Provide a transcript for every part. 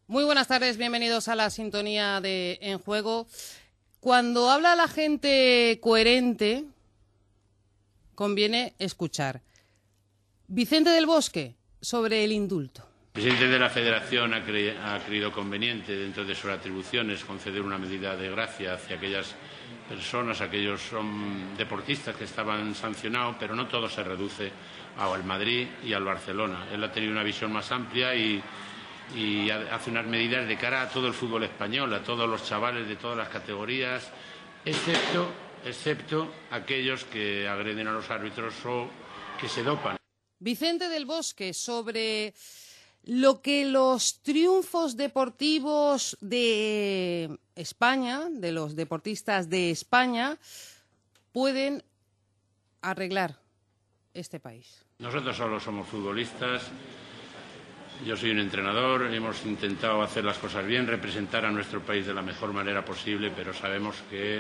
Muy buenas tardes, bienvenidos a la sintonía de En Juego. Cuando habla la gente coherente, conviene escuchar. Vicente del Bosque, sobre el indulto. El presidente de la Federación ha creído conveniente, dentro de sus atribuciones, conceder una medida de gracia hacia aquellas personas, aquellos deportistas que estaban sancionados, pero no todo se reduce al Madrid y al Barcelona. Él ha tenido una visión más amplia y hace unas medidas de cara a todo el fútbol español, a todos los chavales de todas las categorías, excepto aquellos que agreden a los árbitros o que se dopan. Vicente del Bosque, sobre lo que los triunfos deportivos de España, de los deportistas de España, pueden arreglar este país. Nosotros solo somos futbolistas. Yo soy un entrenador, hemos intentado hacer las cosas bien, representar a nuestro país de la mejor manera posible, pero sabemos que...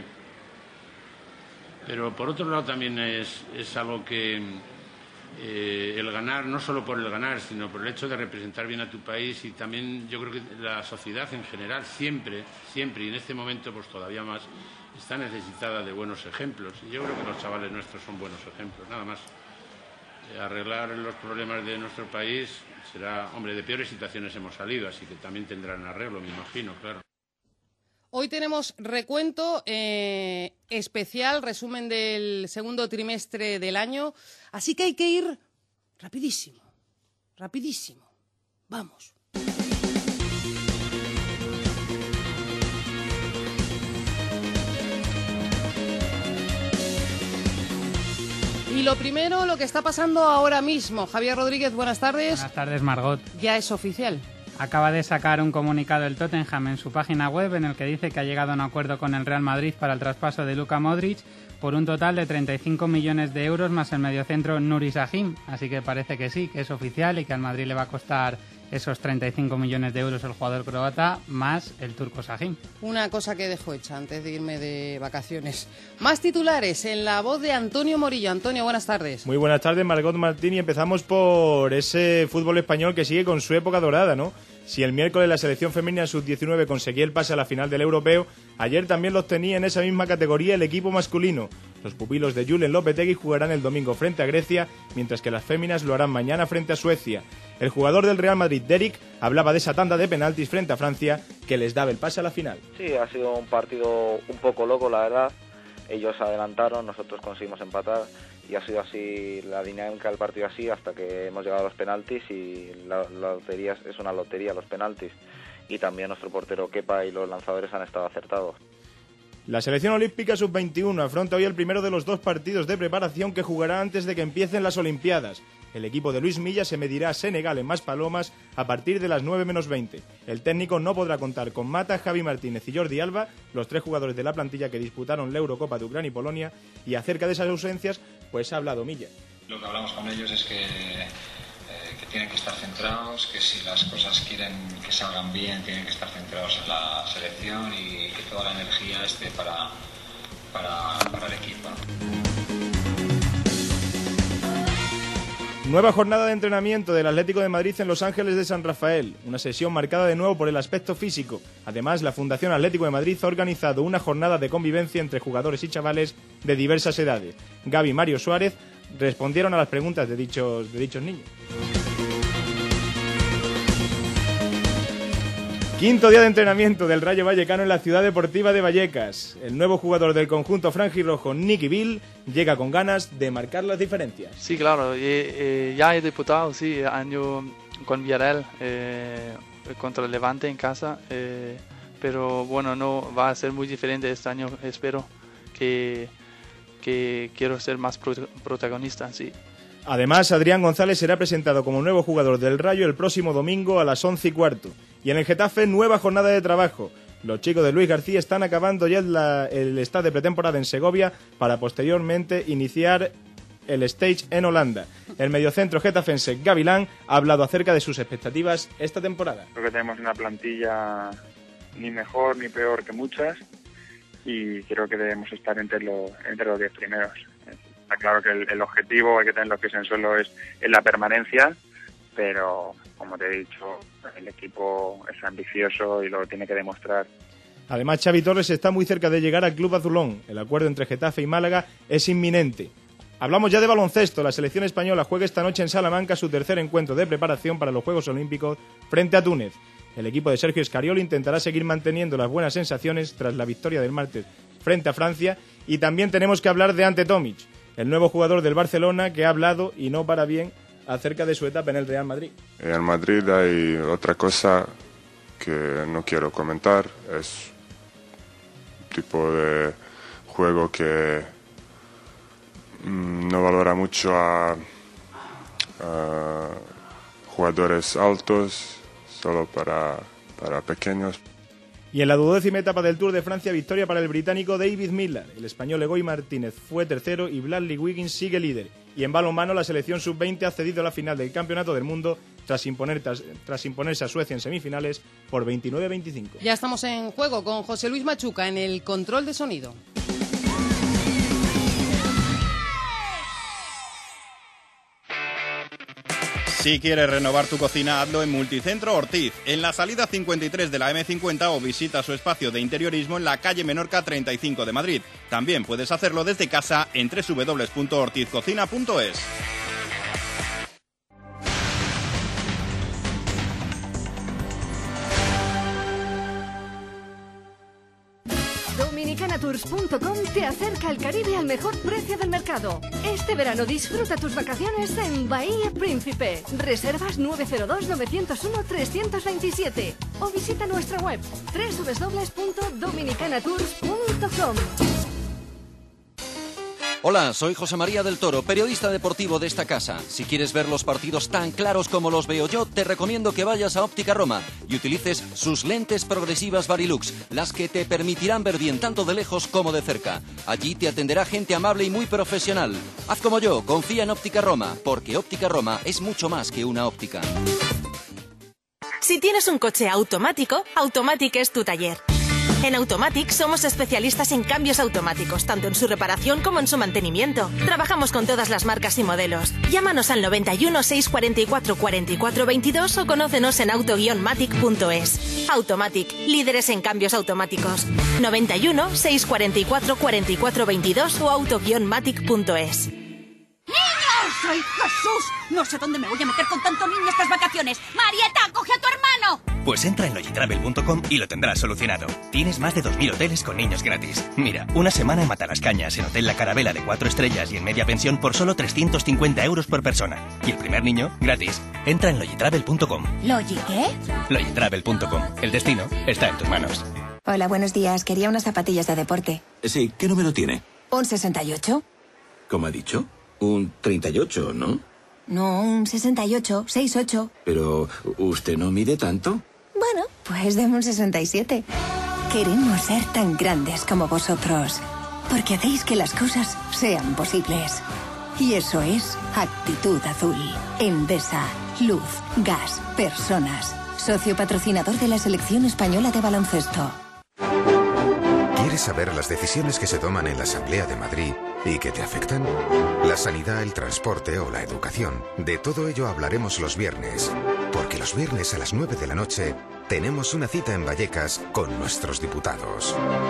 Pero por otro lado también es algo que el ganar, no solo por el ganar, sino por el hecho de representar bien a tu país, y también yo creo que la sociedad en general siempre, y en este momento pues todavía más, está necesitada de buenos ejemplos. Y yo creo que los chavales nuestros son buenos ejemplos, nada más. Arreglar los problemas de nuestro país será, hombre, de peores situaciones hemos salido, así que también tendrán arreglo, me imagino, claro. Hoy tenemos recuento especial, resumen del segundo trimestre del año, así que hay que ir rapidísimo, rapidísimo. Vamos. Y lo primero, lo que está pasando ahora mismo. Javier Rodríguez, buenas tardes. Buenas tardes, Margot. Ya es oficial. Acaba de sacar un comunicado el Tottenham en su página web en el que dice que ha llegado a un acuerdo con el Real Madrid para el traspaso de Luka Modric por un total de 35 millones de euros más el mediocentro Nuri Sahin. Así que parece que sí, que es oficial y que al Madrid le va a costar esos 35 millones de euros el jugador croata más el turco Sahin. Una cosa que dejo hecha antes de irme de vacaciones. Más titulares en la voz de Antonio Morillo. Antonio, buenas tardes. Muy buenas tardes, Margot Martín, y empezamos por ese fútbol español que sigue con su época dorada, ¿no? Si el miércoles la selección femenina sub-19 conseguía el pase a la final del europeo, ayer también los tenía en esa misma categoría el equipo masculino. Los pupilos de Julen Lopetegui jugarán el domingo frente a Grecia, mientras que las féminas lo harán mañana frente a Suecia. El jugador del Real Madrid, Derrick, hablaba de esa tanda de penaltis frente a Francia que les daba el pase a la final. Sí, ha sido un partido un poco loco, la verdad. Ellos adelantaron, nosotros conseguimos empatar y ha sido así la dinámica del partido, así hasta que hemos llegado a los penaltis, y la lotería es una lotería, los penaltis, y también nuestro portero Kepa y los lanzadores han estado acertados. La selección olímpica sub-21 afronta hoy el primero de los dos partidos de preparación que jugará antes de que empiecen las Olimpiadas. El equipo de Luis Milla se medirá a Senegal en Maspalomas a partir de las 9:20. El técnico no podrá contar con Mata, Javi Martínez y Jordi Alba, los tres jugadores de la plantilla que disputaron la Eurocopa de Ucrania y Polonia, y acerca de esas ausencias, pues ha hablado Milla. Lo que hablamos con ellos es que tienen que estar centrados, que si las cosas quieren que salgan bien, tienen que estar centrados en la selección y que toda la energía esté para el equipo. Nueva jornada de entrenamiento del Atlético de Madrid en Los Ángeles de San Rafael, una sesión marcada de nuevo por el aspecto físico. Además, la Fundación Atlético de Madrid ha organizado una jornada de convivencia entre jugadores y chavales de diversas edades. Gaby y Mario Suárez respondieron a las preguntas de dichos niños. Quinto día de entrenamiento del Rayo Vallecano en la ciudad deportiva de Vallecas. El nuevo jugador del conjunto franjirrojo, Nicky Bill, llega con ganas de marcar las diferencias. Sí, claro, ya he debutado, sí, año con Villarreal contra el Levante en casa, pero bueno, no va a ser muy diferente este año, espero que quiero ser más protagonista, sí. Además, Adrián González será presentado como nuevo jugador del Rayo el próximo domingo a las 11:15. Y en el Getafe, nueva jornada de trabajo. Los chicos de Luis García están acabando ya el estado de pretemporada en Segovia para posteriormente iniciar el stage en Holanda. El mediocentro getafense Gavilán ha hablado acerca de sus expectativas esta temporada. Creo que tenemos una plantilla ni mejor ni peor que muchas y creo que debemos estar entre los 10 primeros. Está claro que el objetivo, hay que tener los pies en el suelo, es la permanencia, pero como te he dicho, el equipo es ambicioso y lo tiene que demostrar. Además, Xavi Torres está muy cerca de llegar al club azulón. El acuerdo entre Getafe y Málaga es inminente. Hablamos ya de baloncesto. La selección española juega esta noche en Salamanca su tercer encuentro de preparación para los Juegos Olímpicos frente a Túnez. El equipo de Sergio Escariolo intentará seguir manteniendo las buenas sensaciones tras la victoria del martes frente a Francia. Y también tenemos que hablar de Ante Tomic, el nuevo jugador del Barcelona que ha hablado, y no para bien, acerca de su etapa en el Real Madrid. En el Madrid hay otra cosa que no quiero comentar. Es tipo de juego que no valora mucho a jugadores altos, solo para pequeños. Y en la 12ª etapa del Tour de Francia, victoria para el británico David Millar. El español Egoy Martínez fue tercero y Bradley Wiggins sigue líder. Y en balonmano, la selección sub-20 ha accedido a la final del Campeonato del Mundo tras imponerse a Suecia en semifinales por 29-25. Ya estamos en juego con José Luis Machuca en el control de sonido. Si quieres renovar tu cocina, hazlo en Multicentro Ortiz, en la salida 53 de la M50, o visita su espacio de interiorismo en la calle Menorca 35 de Madrid. También puedes hacerlo desde casa en www.ortizcocina.es. Dominicanatours.com te acerca al Caribe al mejor precio del mercado. Este verano disfruta tus vacaciones en Bahía Príncipe. Reservas 902-901-327 o visita nuestra web www.dominicanatours.com. Hola, soy José María del Toro, periodista deportivo de esta casa. Si quieres ver los partidos tan claros como los veo yo, te recomiendo que vayas a Óptica Roma y utilices sus lentes progresivas Varilux, las que te permitirán ver bien tanto de lejos como de cerca. Allí te atenderá gente amable y muy profesional. Haz como yo, confía en Óptica Roma, porque Óptica Roma es mucho más que una óptica. Si tienes un coche automático, Automatic es tu taller. En Automatic somos especialistas en cambios automáticos, tanto en su reparación como en su mantenimiento. Trabajamos con todas las marcas y modelos. Llámanos al 91 644 44 22 o conócenos en auto-matic.es. Automatic, líderes en cambios automáticos. 91 644 44 22 o auto-matic.es. ¡Niños! ¡Soy Jesús! No sé dónde me voy a meter con tanto niño estas vacaciones. ¡Marieta, coge a tu hermano! Pues entra en logitravel.com y lo tendrás solucionado. Tienes más de 2.000 hoteles con niños gratis. Mira, una semana en Matalascañas, en Hotel La Carabela de 4 estrellas y en media pensión por solo 350 euros por persona. Y el primer niño, gratis. Entra en logitravel.com. ¿Logi qué? Logitravel.com. El destino está en tus manos. Hola, buenos días. Quería unas zapatillas de deporte. Sí, ¿qué número tiene? ¿Un 68? ¿Cómo ha dicho? Un 38, ¿no? No, un 68, 68. Pero, ¿usted no mide tanto? Bueno, pues deme un 67. Queremos ser tan grandes como vosotros, porque hacéis que las cosas sean posibles. Y eso es Actitud Azul. Endesa, luz, gas, personas. Socio patrocinador de la Selección Española de Baloncesto. ¿Quieres saber las decisiones que se toman en la Asamblea de Madrid y que te afectan? La sanidad, el transporte o la educación. De todo ello hablaremos los viernes. Porque los viernes a las 9 de la noche tenemos una cita en Vallecas con nuestros diputados.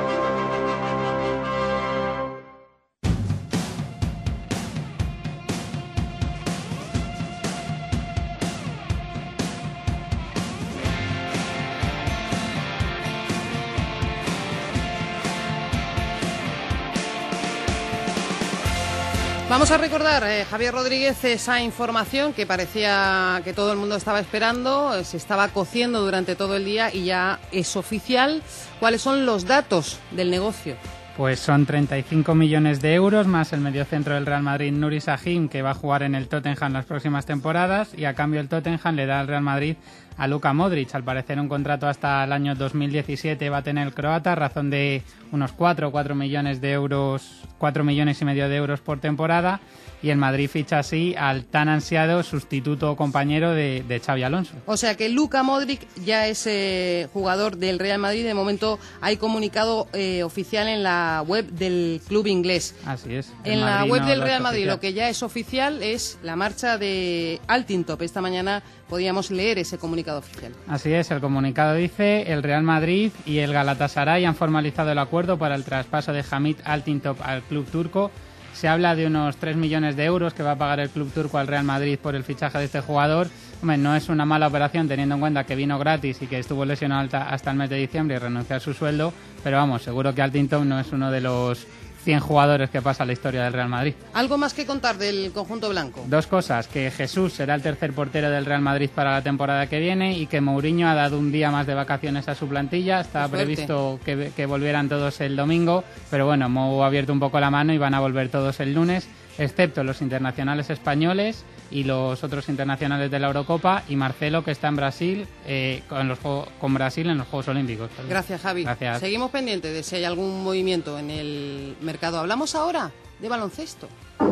Vamos a recordar, Javier Rodríguez, esa información que parecía que todo el mundo estaba esperando, se estaba cociendo durante todo el día y ya es oficial. ¿Cuáles son los datos del negocio? Pues son 35 millones de euros más el mediocentro del Real Madrid, Nuri Sahin, que va a jugar en el Tottenham las próximas temporadas, y a cambio el Tottenham le da al Real Madrid a Luka Modric. Al parecer un contrato hasta el año 2017 va a tener el croata, a razón de unos 4 millones de euros, 4 millones y medio de euros por temporada, y el Madrid ficha así al tan ansiado sustituto o compañero de Xabi Alonso. O sea que Luka Modric ya es jugador del Real Madrid. De momento hay comunicado oficial en la web del club inglés. Así es. En la web del Real Madrid lo que ya es oficial es la marcha de Altintop. Esta mañana podíamos leer ese comunicado oficial. Así es, el comunicado dice: el Real Madrid y el Galatasaray han formalizado el acuerdo para el traspaso de Hamit Altintop al club turco. Se habla de unos 3 millones de euros que va a pagar el club turco al Real Madrid por el fichaje de este jugador. Hombre, no es una mala operación teniendo en cuenta que vino gratis y que estuvo lesionado hasta el mes de diciembre y renunció a su sueldo, pero vamos, seguro que Altintop no es uno de los 100 jugadores que pasa la historia del Real Madrid. ¿Algo más que contar del conjunto blanco? Dos cosas: que Jesús será el tercer portero del Real Madrid para la temporada que viene y que Mourinho ha dado un día más de vacaciones a su plantilla. Estaba previsto que volvieran todos el domingo, pero bueno, Mou ha abierto un poco la mano y van a volver todos el lunes, excepto los internacionales españoles y los otros internacionales de la Eurocopa, y Marcelo, que está en Brasil con Brasil en los Juegos Olímpicos. Gracias, Javi. Gracias. Seguimos pendientes de si hay algún movimiento en el mercado. Hablamos ahora de baloncesto.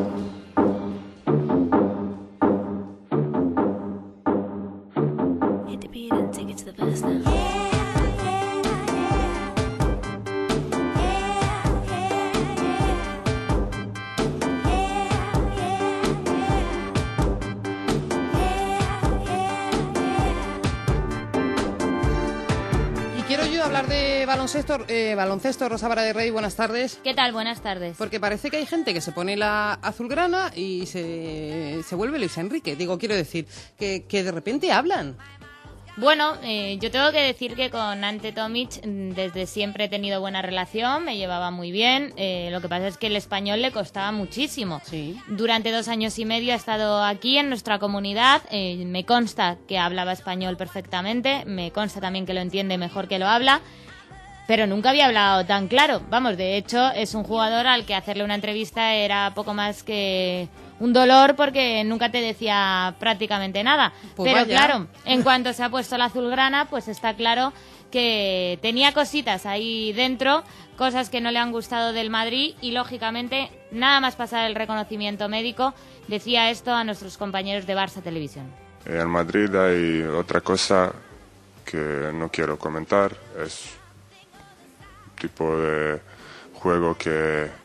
Hablar de baloncesto, Rosa Vara de Rey, buenas tardes. ¿Qué tal? Buenas tardes. Porque parece que hay gente que se pone la azulgrana y se vuelve Luis Enrique. Digo, quiero decir, que de repente hablan. Bueno, yo tengo que decir que con Ante Tomic desde siempre he tenido buena relación, me llevaba muy bien. Lo que pasa es que el español le costaba muchísimo. Sí. Durante 2 años y medio ha estado aquí en nuestra comunidad. Me consta que hablaba español perfectamente, me consta también que lo entiende mejor que lo habla, pero nunca había hablado tan claro. Vamos, de hecho, es un jugador al que hacerle una entrevista era poco más que un dolor porque nunca te decía prácticamente nada. Pues pero vaya. claro, en cuanto se ha puesto la azulgrana, pues está claro que tenía cositas ahí dentro, cosas que no le han gustado del Madrid y, lógicamente, nada más pasar el reconocimiento médico, decía esto a nuestros compañeros de Barça Televisión. En Madrid hay otra cosa que no quiero comentar, es un tipo de juego que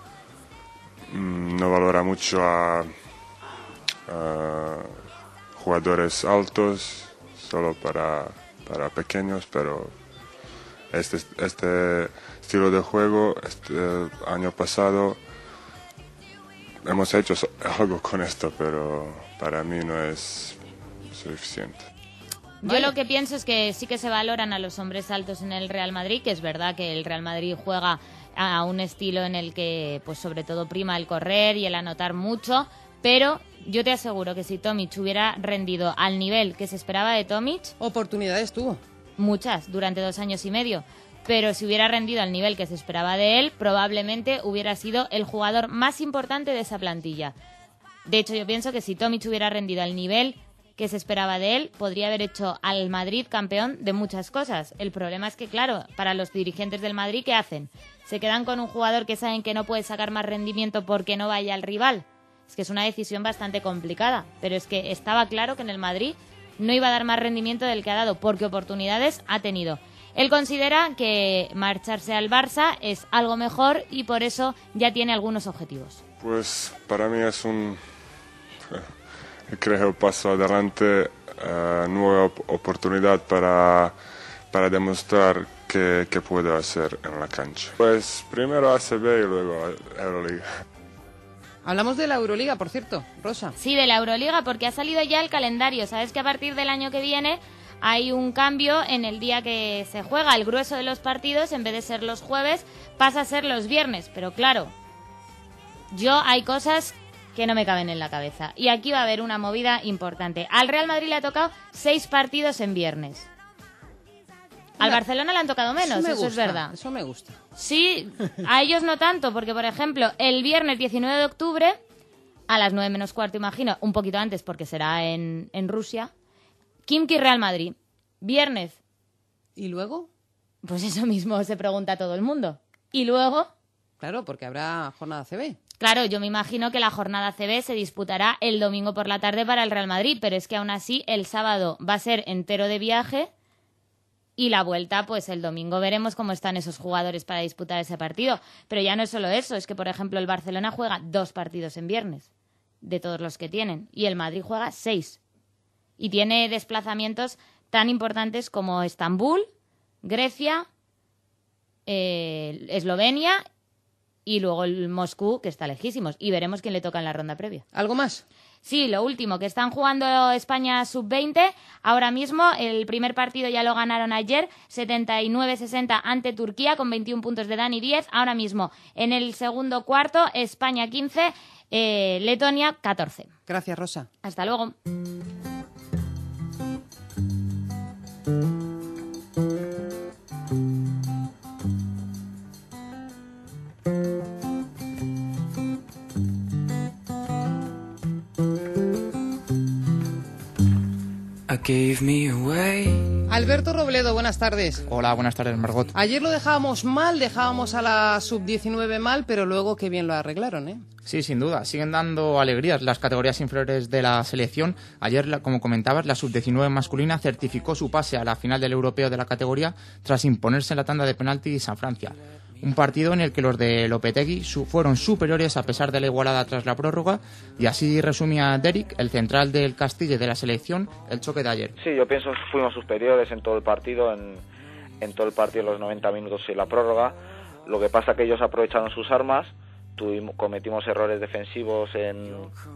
no valora mucho a jugadores altos, solo para pequeños, pero este estilo de juego, este año pasado hemos hecho algo con esto, pero para mí no es suficiente. Yo lo que pienso es que sí que se valoran a los hombres altos en el Real Madrid, que es verdad que el Real Madrid juega a un estilo en el que pues sobre todo prima el correr y el anotar mucho, pero yo te aseguro que si Tomic hubiera rendido al nivel que se esperaba de Tomic... Oportunidades tuvo. Muchas, durante 2 años y medio. Pero si hubiera rendido al nivel que se esperaba de él, probablemente hubiera sido el jugador más importante de esa plantilla. De hecho, yo pienso que si Tomic hubiera rendido al nivel que se esperaba de él, podría haber hecho al Madrid campeón de muchas cosas. El problema es que, claro, para los dirigentes del Madrid, ¿qué hacen? Se quedan con un jugador que saben que no puede sacar más rendimiento porque no vaya al rival. Es que es una decisión bastante complicada, pero es que estaba claro que en el Madrid no iba a dar más rendimiento del que ha dado, porque oportunidades ha tenido. Él considera que marcharse al Barça es algo mejor y por eso ya tiene algunos objetivos. Pues para mí es un, creo, paso adelante, nueva oportunidad para demostrar qué puedo hacer en la cancha. Pues primero ACB y luego Euroliga. Hablamos de la Euroliga, por cierto, Rosa. Sí, de la Euroliga, porque ha salido ya el calendario. Sabes que a partir del año que viene hay un cambio en el día que se juega. El grueso de los partidos, en vez de ser los jueves, pasa a ser los viernes. Pero claro, hay cosas que no me caben en la cabeza. Y aquí va a haber una movida importante. Al Real Madrid le ha tocado 6 partidos en viernes. Al Barcelona le han tocado menos, eso es verdad. Eso me gusta. Sí, a ellos no tanto, porque por ejemplo, el viernes 19 de octubre, a las 9 menos cuarto, imagino, un poquito antes porque será en Rusia, Khimki Real Madrid. Viernes. ¿Y luego? Pues eso mismo se pregunta todo el mundo. ¿Y luego? Claro, porque habrá jornada CB. Claro, yo me imagino que la jornada CB se disputará el domingo por la tarde para el Real Madrid, pero es que aún así el sábado va a ser entero de viaje. Y la vuelta, pues el domingo veremos cómo están esos jugadores para disputar ese partido. Pero ya no es solo eso, es que, por ejemplo, el Barcelona juega 2 partidos en viernes, de todos los que tienen, y el Madrid juega 6. y tiene desplazamientos tan importantes como Estambul, Grecia, Eslovenia y luego el Moscú, que está lejísimos. Y veremos quién le toca en la ronda previa. ¿Algo más? Sí, lo último, que están jugando España sub-20. Ahora mismo el primer partido ya lo ganaron ayer, 79-60 ante Turquía, con 21 puntos de Dani 10. Ahora mismo en el segundo cuarto, España 15, Letonia 14. Gracias, Rosa. Hasta luego. Alberto Robledo, buenas tardes. Hola, buenas tardes, Margot. Ayer lo dejábamos mal, dejábamos a la sub-19 mal, pero luego qué bien lo arreglaron, ¿eh? Sí, sin duda. Siguen dando alegrías las categorías inferiores de la selección. Ayer, como comentabas, la sub-19 masculina certificó su pase a la final del europeo de la categoría tras imponerse en la tanda de penaltis a Francia. Un partido en el que los de Lopetegui fueron superiores a pesar de la igualada tras la prórroga, y así resumía Derek, el central del Castilla de la selección, el choque de ayer. Sí, yo pienso que fuimos superiores en todo el partido, en todo el partido, los 90 minutos y la prórroga. Lo que pasa que ellos aprovecharon sus armas, cometimos errores defensivos en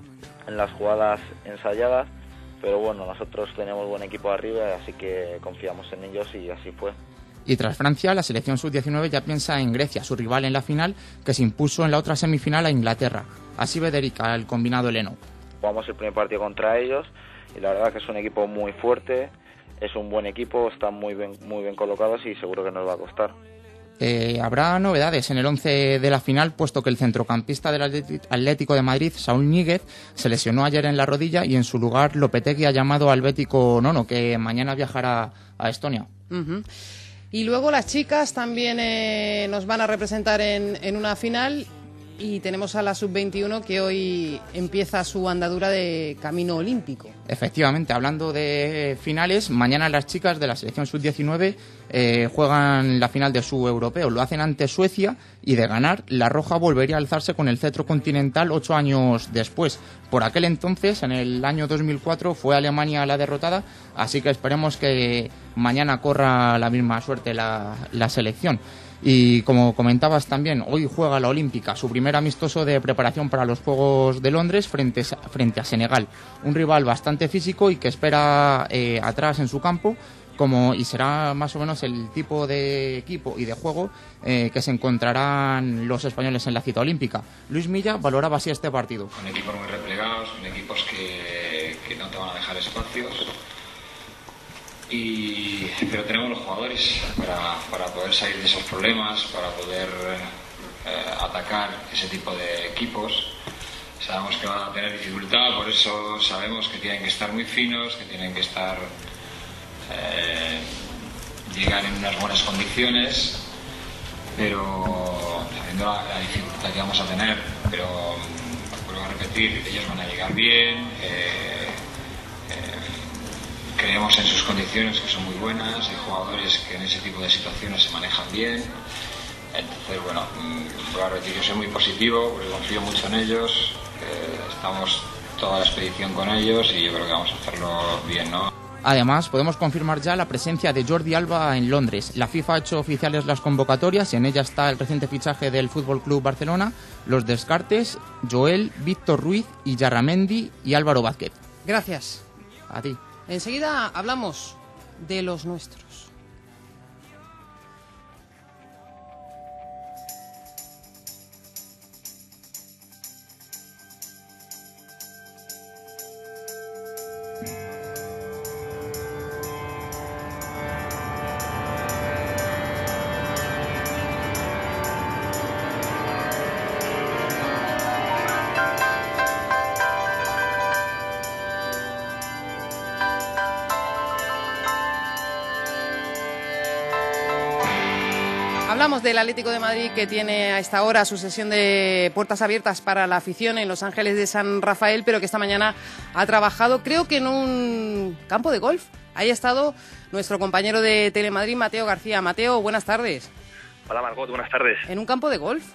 las jugadas ensayadas, pero bueno, nosotros tenemos buen equipo arriba, así que confiamos en ellos y así fue. Y tras Francia, la selección sub-19 ya piensa en Grecia, su rival en la final, que se impuso en la otra semifinal a Inglaterra. Así ve Derek al combinado heleno. Jugamos el primer partido contra ellos y la verdad que es un equipo muy fuerte, es un buen equipo, están muy bien colocados y seguro que nos va a costar. Habrá novedades en el 11 de la final, puesto que el centrocampista del Atlético de Madrid, Saúl Ñíguez, se lesionó ayer en la rodilla y en su lugar Lopetegui ha llamado al bético Nono, que mañana viajará a Estonia. Uh-huh. Y luego las chicas también nos van a representar en una final, y tenemos a la sub-21 que hoy empieza su andadura de camino olímpico. Efectivamente, hablando de finales, mañana las chicas de la selección sub-19 juegan la final de su europeo. Lo hacen ante Suecia y, de ganar, la roja volvería a alzarse con el cetro continental 8 años después. Por aquel entonces, en el año 2004, fue Alemania la derrotada, así que esperemos que mañana corra la misma suerte la selección. Y como comentabas también, hoy juega la Olímpica, su primer amistoso de preparación para los Juegos de Londres frente a Senegal. Un rival bastante físico y que espera atrás en su campo, y será más o menos el tipo de equipo y de juego que se encontrarán los españoles en la cita olímpica. Luis Milla valoraba así este partido. Con equipos muy replegados, con equipos que no te van a dejar espacios. Pero tenemos los jugadores para poder salir de esos problemas, para poder atacar ese tipo de equipos. Sabemos que van a tener dificultad, por eso sabemos que tienen que estar muy finos, que tienen que llegar en unas buenas condiciones, pero sabiendo la dificultad que vamos a tener, pero vuelvo a repetir, ellos van a llegar bien. Creemos en sus condiciones, que son muy buenas, hay jugadores que en ese tipo de situaciones se manejan bien. Entonces, bueno, voy a repetir, yo soy muy positivo, porque confío mucho en ellos, estamos toda la expedición con ellos y yo creo que vamos a hacerlo bien, ¿no? Además, podemos confirmar ya la presencia de Jordi Alba en Londres. La FIFA ha hecho oficiales las convocatorias y en ella está el reciente fichaje del Fútbol Club Barcelona, los descartes: Joel, Víctor Ruiz, Illarramendi y Álvaro Vázquez. Gracias. A ti. Enseguida hablamos de los nuestros. Hablamos del Atlético de Madrid, que tiene a esta hora su sesión de puertas abiertas para la afición en Los Ángeles de San Rafael, pero que esta mañana ha trabajado, creo que en un campo de golf. Ahí ha estado nuestro compañero de Telemadrid, Mateo García. Mateo, buenas tardes. Hola Margot, buenas tardes. ¿En un campo de golf?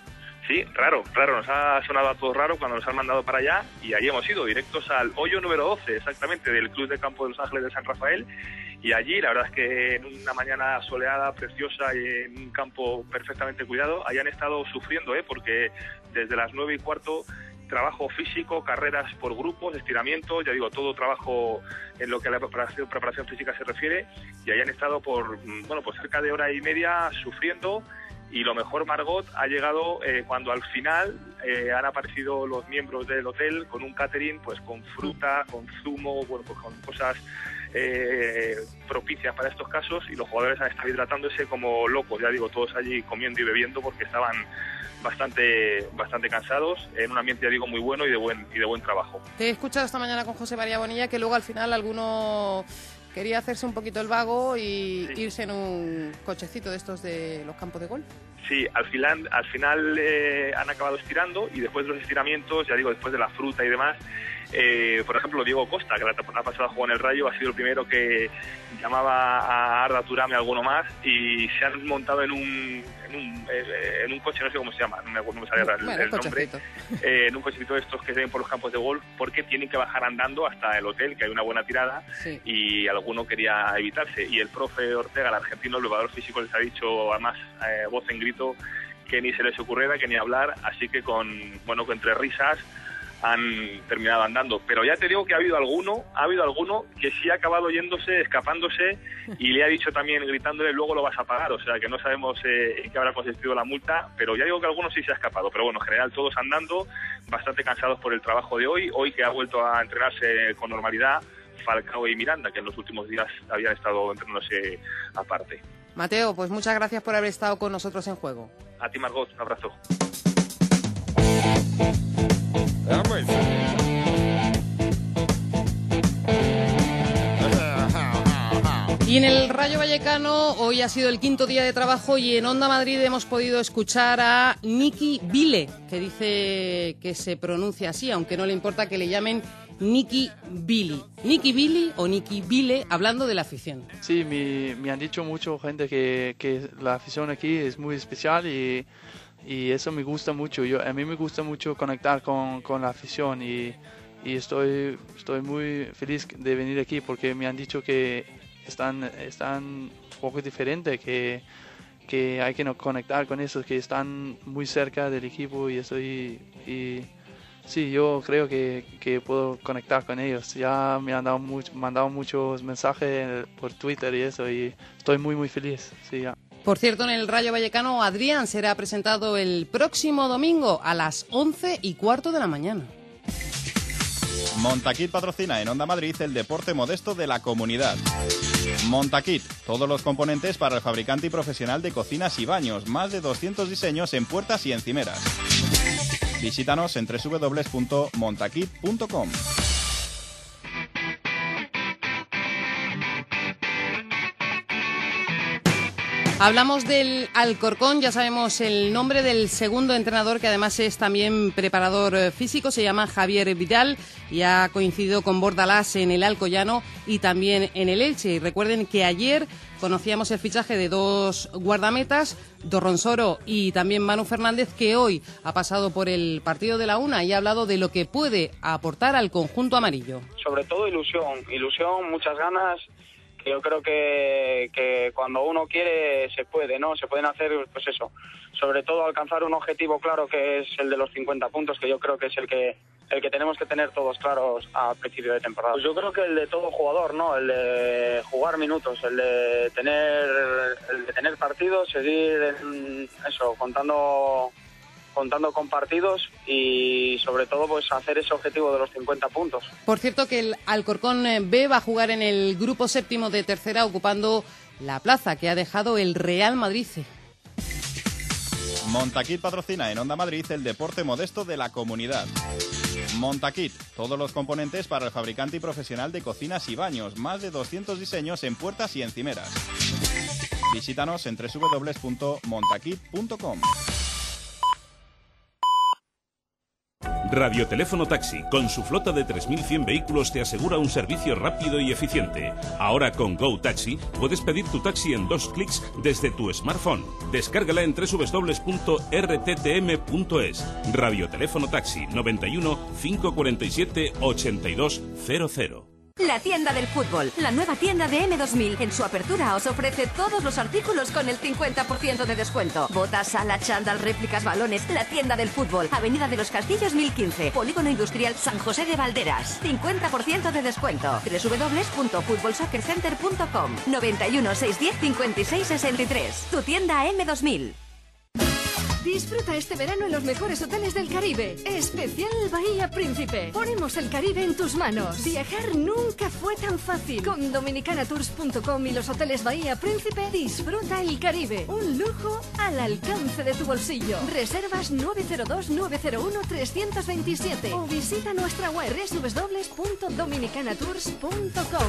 Sí, raro, nos ha sonado a todos raro cuando nos han mandado para allá y allí hemos ido directos al hoyo número 12, exactamente, del Club de Campo de Los Ángeles de San Rafael, y allí la verdad es que en una mañana soleada, preciosa y en un campo perfectamente cuidado, hayan estado sufriendo, porque desde las 9:15 trabajo físico, carreras por grupos, estiramientos, ya digo, todo trabajo en lo que a la preparación física se refiere, y hayan estado por cerca de hora y media sufriendo. Y lo mejor, Margot, ha llegado cuando al final han aparecido los miembros del hotel con un catering, pues con fruta, con zumo, pues con cosas propicias para estos casos, y los jugadores han estado hidratándose como locos, ya digo, todos allí comiendo y bebiendo porque estaban bastante cansados, en un ambiente, ya digo, muy bueno y de buen trabajo. Te he escuchado esta mañana con José María Bonilla que luego al final alguno quería hacerse un poquito el vago y irse en un cochecito de estos de los campos de golf. Sí, al final han acabado estirando, y después de los estiramientos, ya digo, después de la fruta y demás, por ejemplo, Diego Costa, que la temporada pasada jugó en el Rayo, ha sido el primero que llamaba a Arda Turame y alguno más, y se han montado en un coche, no sé cómo se llama, no me sale el nombre, en un cochecito de estos que se ven por los campos de golf, porque tienen que bajar andando hasta el hotel, que hay una buena tirada, y alguno quería evitarse. Y el profe Ortega, el argentino, el preparador físico, les ha dicho, además, voz en grito, que ni se les ocurriera, que ni hablar, así que que entre risas han terminado andando. Pero ya te digo que ha habido alguno que sí ha acabado yéndose, escapándose, y le ha dicho también, gritándole, luego lo vas a pagar. O sea que no sabemos en qué habrá consistido la multa, pero ya digo que alguno sí se ha escapado. Pero bueno, en general todos andando, bastante cansados por el trabajo de hoy que ha vuelto a entrenarse con normalidad Falcao y Miranda, que en los últimos días habían estado entrenándose aparte. Mateo, pues muchas gracias por haber estado con nosotros en Juego. A ti, Margot, un abrazo. Y en el Rayo Vallecano hoy ha sido el quinto día de trabajo, y en Onda Madrid hemos podido escuchar a Nicky Vile, que dice que se pronuncia así, aunque no le importa que le llamen Nicky Billy. Nicky Billy o Nicky Vile, hablando de la afición. Sí, me han dicho mucho gente que la afición aquí es muy especial, y eso me gusta mucho. A mí me gusta mucho conectar con la afición, y estoy muy feliz de venir aquí, porque me han dicho que están un poco diferente, que hay que conectar con eso, que están muy cerca del equipo, sí, yo creo que puedo conectar con ellos. Ya me han mandado muchos mensajes por Twitter y eso, y estoy muy, muy feliz. Sí, ya. Por cierto, en el Rayo Vallecano, Adrián será presentado el próximo domingo a las 11:15 de la mañana. Montaquit patrocina en Onda Madrid el deporte modesto de la comunidad. Montaquit, todos los componentes para el fabricante y profesional de cocinas y baños, más de 200 diseños en puertas y encimeras. Visítanos en www.montaquit.com. Hablamos del Alcorcón, ya sabemos el nombre del segundo entrenador, que además es también preparador físico, se llama Javier Vidal, y ha coincidido con Bordalás en el Alcoyano y también en el Elche. Y recuerden que ayer conocíamos el fichaje de dos guardametas, Dorronsoro y también Manu Fernández, que hoy ha pasado por el partido de la Una y ha hablado de lo que puede aportar al conjunto amarillo. Sobre todo ilusión, muchas ganas. Yo creo que cuando uno quiere se puede, ¿no? Se pueden hacer, pues eso, sobre todo alcanzar un objetivo claro, que es el de los 50 puntos, que yo creo que es el que tenemos que tener todos claros a principio de temporada. Pues yo creo que el de todo jugador, ¿no? El de jugar minutos, el de tener partidos, seguir contando con partidos, y sobre todo pues hacer ese objetivo de los 50 puntos. Por cierto, que el Alcorcón B va a jugar en el grupo séptimo de tercera, ocupando la plaza que ha dejado el Real Madrid C. Montaquit patrocina en Onda Madrid el deporte modesto de la comunidad. Montaquit, todos los componentes para el fabricante y profesional de cocinas y baños, más de 200 diseños en puertas y encimeras. Visítanos en www.montaquit.com. Radioteléfono Taxi, con su flota de 3.100 vehículos, te asegura un servicio rápido y eficiente. Ahora con Go Taxi puedes pedir tu taxi en 2 clics desde tu smartphone. Descárgala en www.rttm.es. Radioteléfono Taxi 91 547 8200. La tienda del fútbol, la nueva tienda de M2000. En su apertura os ofrece todos los artículos con el 50% de descuento. Botas, sala, chándal, réplicas, balones. La tienda del fútbol, Avenida de los Castillos 1015, Polígono Industrial San José de Valderas. 50% de descuento. www.futbolsoccercenter.com. 91 610 56 63. Tu tienda M2000. Disfruta este verano en los mejores hoteles del Caribe. Especial Bahía Príncipe. Ponemos el Caribe en tus manos. Viajar nunca fue tan fácil. Con dominicanatours.com y los hoteles Bahía Príncipe, disfruta el Caribe. Un lujo al alcance de tu bolsillo. Reservas 902-901-327 o visita nuestra web www.dominicanatours.com.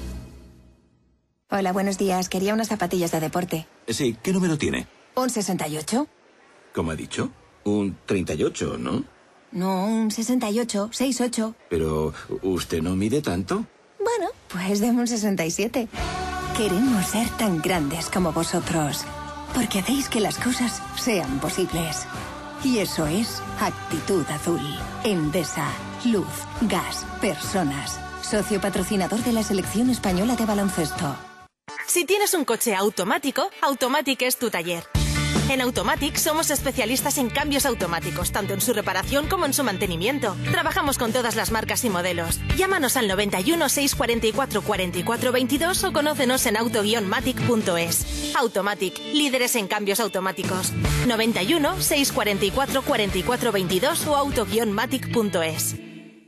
Hola, buenos días. Quería unas zapatillas de deporte. Sí, ¿qué número tiene? ¿Un 68? ¿Cómo ha dicho? Un 38, ¿no? No, un 68, 68. Pero, ¿usted no mide tanto? Bueno, pues deme un 67. Queremos ser tan grandes como vosotros, porque hacéis que las cosas sean posibles. Y eso es Actitud Azul. Endesa, luz, gas, personas. Socio patrocinador de la Selección Española de Baloncesto. Si tienes un coche automático, Automatic es tu taller. En Automatic somos especialistas en cambios automáticos, tanto en su reparación como en su mantenimiento. Trabajamos con todas las marcas y modelos. Llámanos al 91 644 44 22 o conócenos en auto-matic.es. Automatic, líderes en cambios automáticos. 91 644 44 22 o auto-matic.es.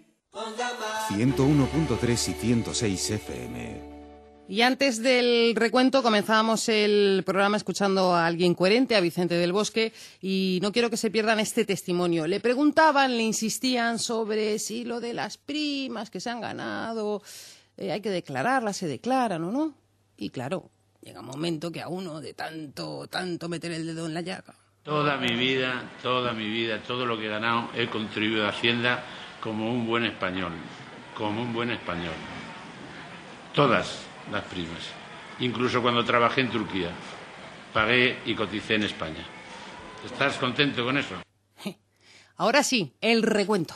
101.3 y 106 FM. Y antes del recuento comenzábamos el programa escuchando a alguien coherente, a Vicente del Bosque, y no quiero que se pierdan este testimonio. Le preguntaban, le insistían sobre si lo de las primas que se han ganado, hay que declararlas, se declaran o no. Y claro, llega un momento que a uno de tanto meter el dedo en la llaga. Toda mi vida, todo lo que he ganado, he contribuido a Hacienda como un buen español, Todas las primas, incluso cuando trabajé en Turquía, pagué y coticé en España. ¿Estás contento con eso? Ahora sí, el recuento.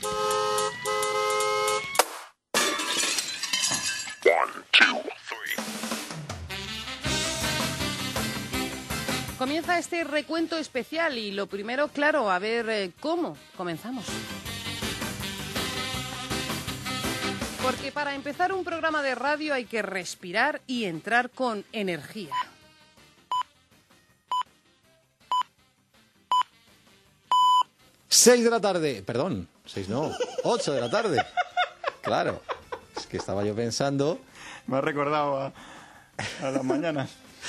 Comienza este recuento especial y lo primero, claro, a ver cómo comenzamos. Porque para empezar un programa de radio hay que respirar y entrar con energía. Seis de la tarde, perdón, 6 no, 8 de la tarde. Claro, es que estaba yo pensando... Me ha recordado a las mañanas.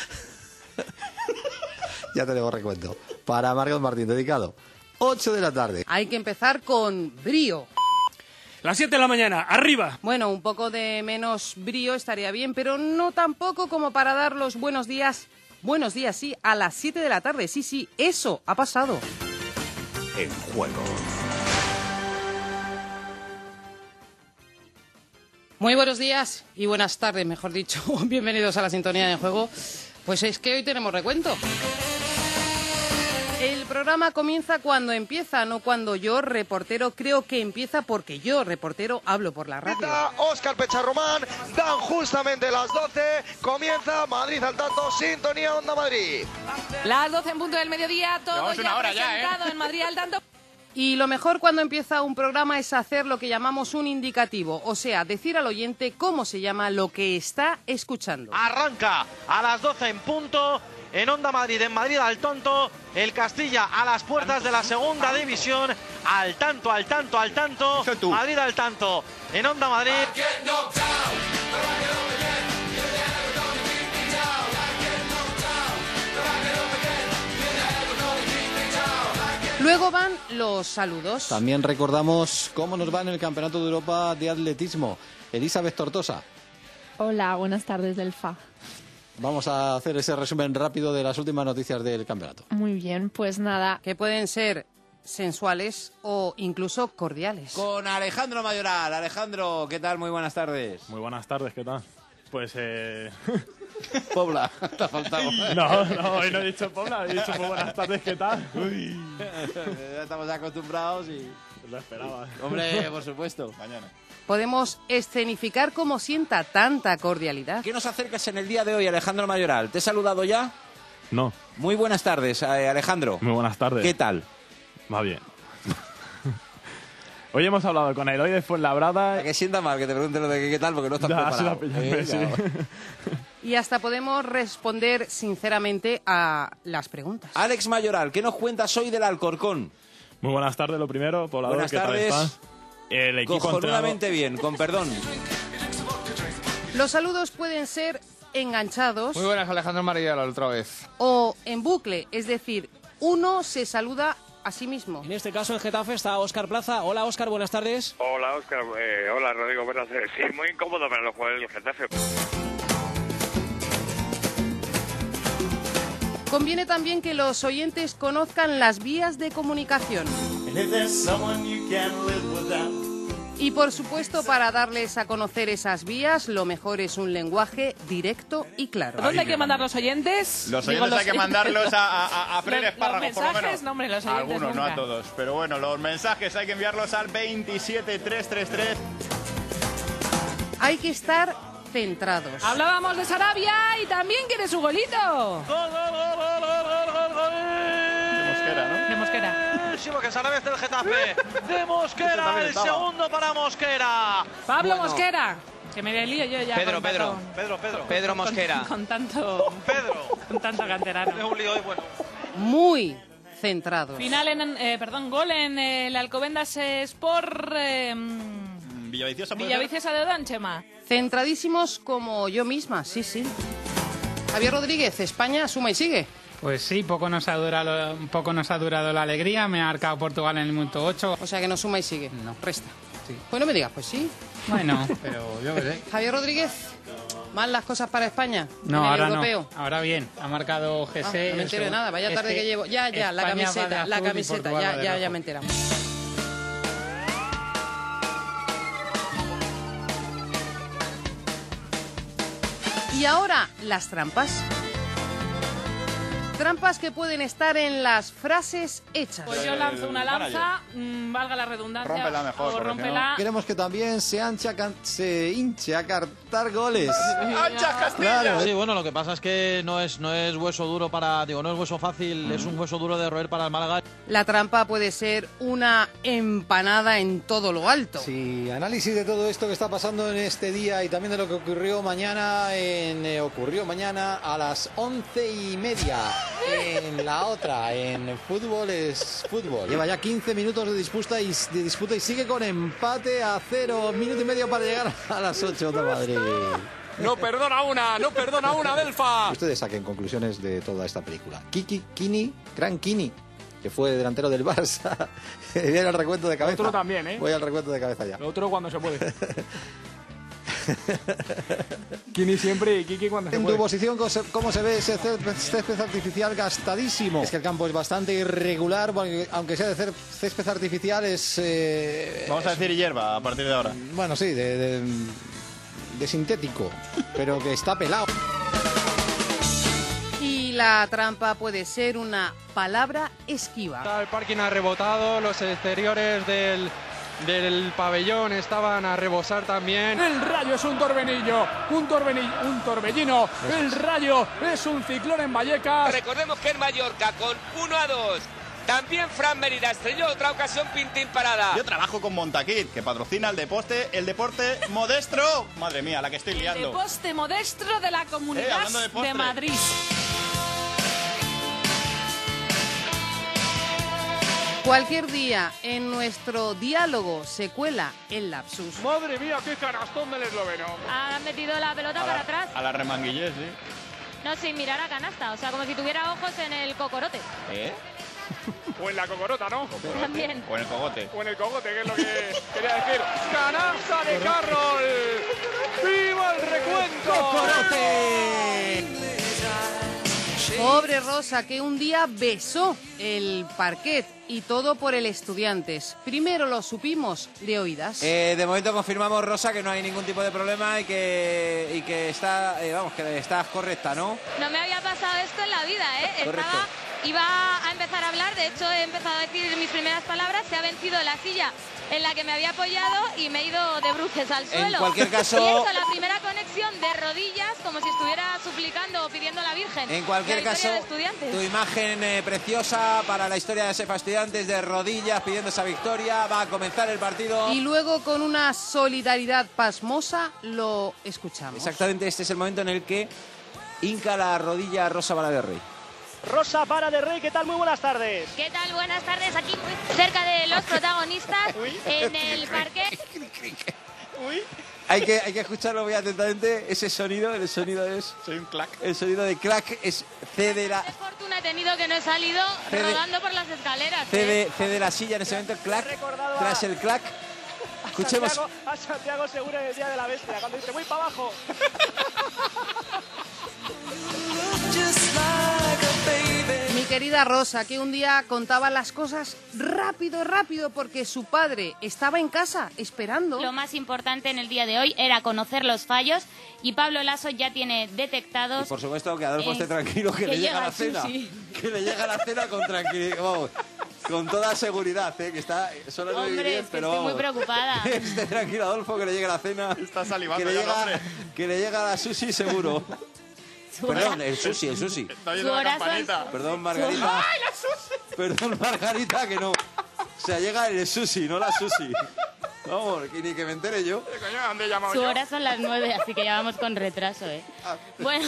Ya tenemos recuento. Para Marcos Martín, dedicado. 8 de la tarde. Hay que empezar con brío. Las 7 de la mañana, arriba. Bueno, un poco de menos brío estaría bien, pero no tampoco como para dar los buenos días. Buenos días, sí, a las 7 de la tarde. Sí, eso ha pasado. En juego. Muy buenos días y buenas tardes, mejor dicho. Bienvenidos a la sintonía de juego. Pues es que hoy tenemos recuento. El programa comienza cuando empieza, no cuando yo, reportero, creo que empieza porque yo, reportero, hablo por la radio. Óscar Pecharromán, dan justamente las 12, comienza Madrid al tanto, sintonía Onda Madrid. Las 12 en punto del mediodía, todo llevamos ya una hora presentado en Madrid al tanto. Y lo mejor cuando empieza un programa es hacer lo que llamamos un indicativo, o sea, decir al oyente cómo se llama lo que está escuchando. Arranca a las 12 en punto. En Onda Madrid, en Madrid al tonto, el Castilla a las puertas de la segunda división, al tanto, Madrid al tanto, en Onda Madrid. Luego van los saludos. También recordamos cómo nos va en el Campeonato de Europa de Atletismo. Elizabeth Tortosa. Hola, buenas tardes del FA. Vamos a hacer ese resumen rápido de las últimas noticias del campeonato. Muy bien, pues nada. Que pueden ser sensuales o incluso cordiales. Con Alejandro Mayoral. Alejandro, ¿qué tal? Muy buenas tardes. Muy buenas tardes, ¿qué tal? Pues Pobla, te ha faltado. No, hoy no he dicho Pobla, he dicho muy buenas tardes, ¿qué tal? Uy. Ya estamos acostumbrados y... Lo esperaba. Hombre, por supuesto. Mañana. Podemos escenificar cómo sienta tanta cordialidad. ¿Qué nos acercas en el día de hoy, Alejandro Mayoral? ¿Te he saludado ya? No. Muy buenas tardes, Alejandro. Muy buenas tardes. ¿Qué tal? Va bien. Hoy hemos hablado con Eloy de Fuenlabrada. Que sienta mal que te pregunte lo de qué tal, porque no estás preparado. Sí. Y hasta podemos responder sinceramente a las preguntas. Alex Mayoral, ¿qué nos cuentas hoy del Alcorcón? Muy buenas tardes, lo primero. Poblador, buenas ¿qué tardes. tal estás? El equipo Cojonudamente bien, con perdón. Los saludos pueden ser enganchados. Muy buenas, Alejandro María, la otra vez. O en bucle, es decir, uno se saluda a sí mismo. En este caso, en Getafe está Óscar Plaza. Hola, Óscar, buenas tardes. Hola, Óscar. Hola, Rodrigo, buenas tardes. Sí, muy incómodo para los jugadores del Getafe. Conviene también que los oyentes conozcan las vías de comunicación. Y por supuesto, para darles a conocer esas vías, lo mejor es un lenguaje directo y claro. ¿Dónde hay que mandar los oyentes? Los oyentes hay que mandarlos a Freire Espárrago, los por lo menos. mensajes, no, hombre, los oyentes algunos, nunca. no a todos. Pero bueno, los mensajes hay que enviarlos al 27333. Hay que estar centrados. Hablábamos de Sarabia y también quiere su golito. ¡Gol! De Mosquera, ¿no? De Mosquera. Que Sarabia es del Getafe. De Mosquera, el segundo para Mosquera. Pablo Mosquera. Que me lío yo ya. Pedro Mosquera. Con tanto... Pedro. Con tanto canterano. Es un lío hoy, bueno. Muy centrados. Gol en el Alcobendas Sport... Villaviciosa de Odón, Chema. Centradísimos como yo misma, sí. Javier Rodríguez, España suma y sigue. Pues sí, poco nos ha durado la alegría. Me ha marcado Portugal en el minuto 8. O sea que no suma y sigue. No. Resta. Sí. Pues no me digas, pues sí. Bueno, pero yo qué sé. Javier Rodríguez, ¿mal las cosas para España? No, en el ahora europeo? no. Ahora bien. Ha marcado GC. No me entero de nada, vaya tarde que llevo. Ya, la camiseta, ya me enteramos. Y ahora, las trampas. Trampas que pueden estar en las frases hechas. Pues yo lanzo una lanza, valga la redundancia. Rómpela mejor, o rómpela. Queremos que también se hinche a cartar goles. ¡Ancha Castilla! Claro. Sí, bueno, lo que pasa es que no es hueso duro no es hueso fácil, es un hueso duro de roer para el Málaga. La trampa puede ser una empanada en todo lo alto. Sí, análisis de todo esto que está pasando en este día y también de lo que ocurrió mañana a las 11:30 en la otra, en Fútbol es Fútbol. Lleva ya 15 minutos de disputa y sigue con empate a 0, minuto y medio para llegar a las 8 de Madrid. No perdona una, Delfa. Ustedes saquen conclusiones de toda esta película. Gran Kini, que fue delantero del Barça. Voy al recuento de cabeza. Otro también, ¿eh? Voy al recuento de cabeza ya. Lo otro cuando se puede. Kini siempre y Kiki cuando se puede. En tu posición, ¿cómo se ve ese césped artificial gastadísimo? Es que el campo es bastante irregular, aunque sea de césped artificial es... Vamos a decir hierba a partir de ahora. Bueno, sí, de sintético, pero que está pelado. Y la trampa puede ser una palabra esquiva. El parking ha rebotado, los exteriores del pabellón estaban a rebosar también. El Rayo es un torbellino. El Rayo es un ciclón en Vallecas. Recordemos que en Mallorca con 1-2. También Fran Mérida estrelló otra ocasión Pintín Parada. Yo trabajo con Montaquit, que patrocina el deporte modestro. Madre mía, la que estoy liando. El deporte modestro de la Comunidad de Madrid. Cualquier día en nuestro diálogo se cuela el lapsus. Madre mía, qué canastón del esloveno. Ha metido la pelota para atrás. A la remanguillés, sí. No, sin mirar a canasta. O sea, como si tuviera ojos en el cocorote. O en la cocorota, ¿no? También. O en el cogote. O en el cogote, que es lo que quería decir. ¡Canasta de Carroll! ¡Viva el recuento! ¡Cocorote! Pobre Rosa, que un día besó el parquet y todo por el Estudiantes. Primero lo supimos de oídas. De momento confirmamos, Rosa, que no hay ningún tipo de problema y que está, que estás correcta, ¿no? No me había pasado esto en la vida, ¿eh? Iba a empezar a hablar, de hecho he empezado a decir mis primeras palabras, se ha vencido la silla en la que me había apoyado y me he ido de bruces al suelo. En cualquier caso... Y he hecho la primera conexión de rodillas, como si estuviera suplicando o pidiendo a la Virgen. En cualquier caso, tu imagen preciosa para la historia de Sepa Estudiantes, de rodillas pidiendo esa victoria. Va a comenzar el partido. Y luego, con una solidaridad pasmosa, lo escuchamos. Exactamente, este es el momento en el que hinca la rodilla Rosa Vara de Rey. Rosa Vara de Rey, ¿qué tal? Muy buenas tardes. ¿Qué tal? Buenas tardes, aquí muy cerca de los protagonistas, en el parque. Hay que escucharlo muy atentamente, ese sonido, el sonido es... Soy un clac. El sonido de clac es cede la... Qué fortuna he tenido que no he salido rodando por las escaleras. Cede la silla en ese momento, el clac, tras el clac. Escuchemos... A Santiago Segura en el Día de la Bestia, cuando dice, voy para abajo. Mi querida Rosa, que un día contaba las cosas rápido, porque su padre estaba en casa esperando. Lo más importante en el día de hoy era conocer los fallos y Pablo Lasso ya tiene detectados... Y por supuesto que Adolfo esté tranquilo, que le llega la cena. Que le llega la cena con tranquilidad, vamos, con toda seguridad, que está solo no Hombre, bien, es que pero estoy vamos, muy preocupada. Esté tranquilo, Adolfo, que le llegue la cena. Está salivando que le llega la sushi seguro. Perdón, el sushi. Está oyendo la campanita. Perdón, Margarita. ¡Ay, la sushi! Perdón, Margarita, que no. O sea, llega el sushi, no la sushi. Vamos, ni que me entere yo. ¿Dónde he llamado Su yo? hora son las 9, así que ya vamos con retraso, ¿eh? Bueno...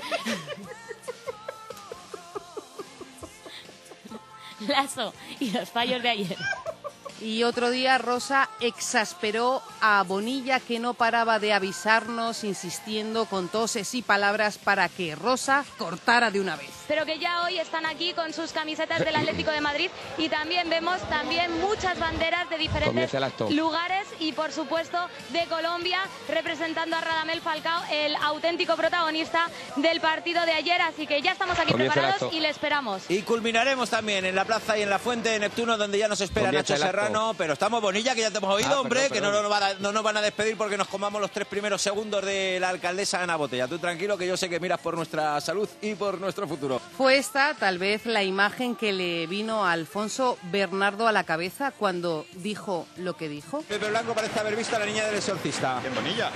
Lasso y los fallos de ayer. Y otro día Rosa exasperó a Bonilla, que no paraba de avisarnos, insistiendo con toses y palabras para que Rosa cortara de una vez. Pero que ya hoy están aquí con sus camisetas del Atlético de Madrid y también vemos muchas banderas de diferentes lugares y por supuesto de Colombia, representando a Radamel Falcao, el auténtico protagonista del partido de ayer. Así que ya estamos aquí preparados y le esperamos. Y culminaremos también en la plaza y en la Fuente de Neptuno, donde ya nos espera Nacho Serrano. Pero estamos Bonilla, que ya te hemos oído, hombre, que no nos van a despedir porque nos comamos los 3 primeros segundos de la alcaldesa Ana Botella. Tú tranquilo, que yo sé que miras por nuestra salud y por nuestro futuro. Fue esta, tal vez, la imagen que le vino a Alfonso Bernardo a la cabeza cuando dijo lo que dijo. Pepe Blanco parece haber visto a la niña del exorcista. ¿Quién, Bonilla?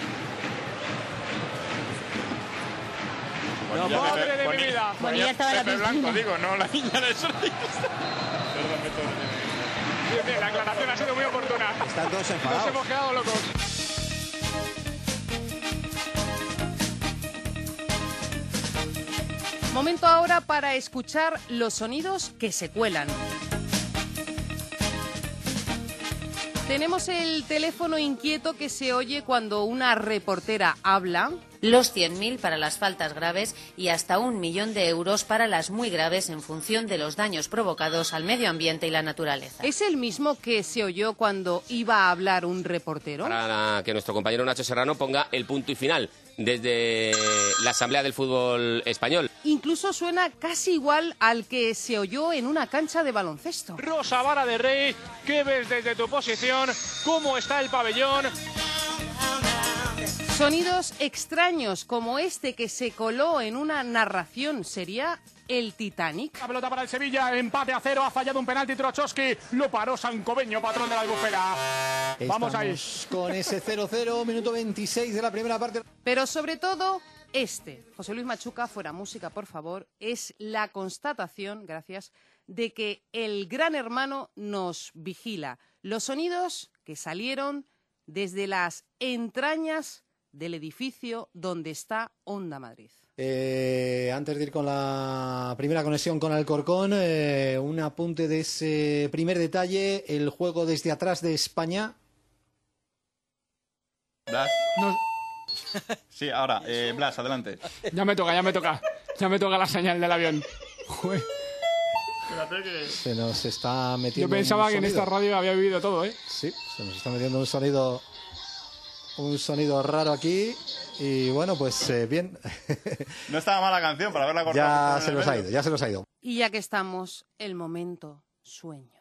No, madre de mi vida. Bonilla estaba en la Pepe piscina. Blanco, digo, no la niña del exorcista. Perdón, la aclaración ha sido muy oportuna. Están todos enfadados. Nos hemos quedado locos. Momento ahora para escuchar los sonidos que se cuelan. Tenemos el teléfono inquieto que se oye cuando una reportera habla. Los 100.000 para las faltas graves y hasta 1 millón de euros para las muy graves en función de los daños provocados al medio ambiente y la naturaleza. ¿Es el mismo que se oyó cuando iba a hablar un reportero? Para que nuestro compañero Nacho Serrano ponga el punto y final desde la Asamblea del Fútbol Español. Incluso suena casi igual al que se oyó en una cancha de baloncesto. Rosa Vara de Rey, ¿qué ves desde tu posición? ¿Cómo está el pabellón? Sonidos extraños como este que se coló en una narración, ¿sería el Titanic? La pelota para el Sevilla, empate a 0, ha fallado un penalti Trochowski, lo paró Sancobeño, patrón de la Albufera. Vamos ahí. Con ese 0-0, minuto 26 de la primera parte. Pero sobre todo José Luis Machuca, fuera música por favor, es la constatación, gracias, de que el Gran Hermano nos vigila. Los sonidos que salieron desde las entrañas del edificio donde está Onda Madrid. Antes de ir con la primera conexión con Alcorcón, un apunte de ese primer detalle, el juego desde atrás de España. Blas. No. Sí, ahora, Blas, adelante. Ya me toca la señal del avión. Joder. Se nos está metiendo. Yo pensaba un que en sonido. esta radio había vivido todo, ¿eh? Sí, se nos está metiendo un sonido un sonido raro aquí. Y bueno, pues bien. No estaba mala canción para verla cortada. Ya se nos ha ido. Y ya que estamos, el momento sueño.